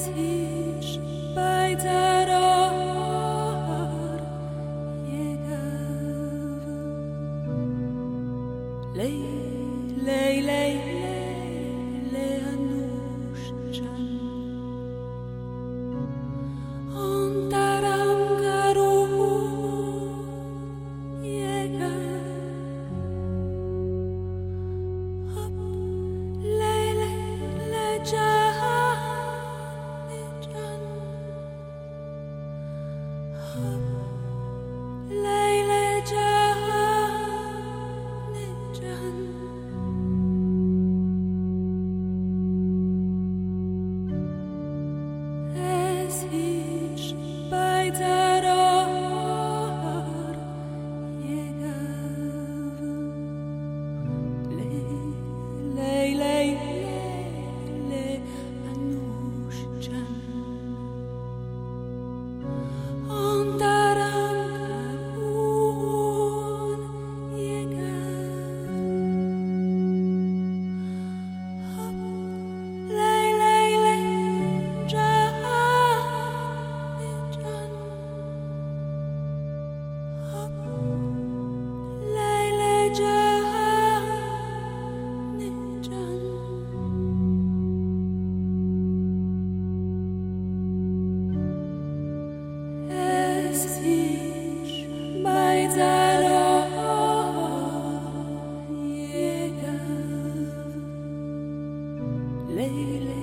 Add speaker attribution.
Speaker 1: is bei der lei le anushchan ontarangaru yega hop le jahan hop le jahan es is bei der le anushchan ontarangarun yega hop le jahan hop le jahan es is bei der yega le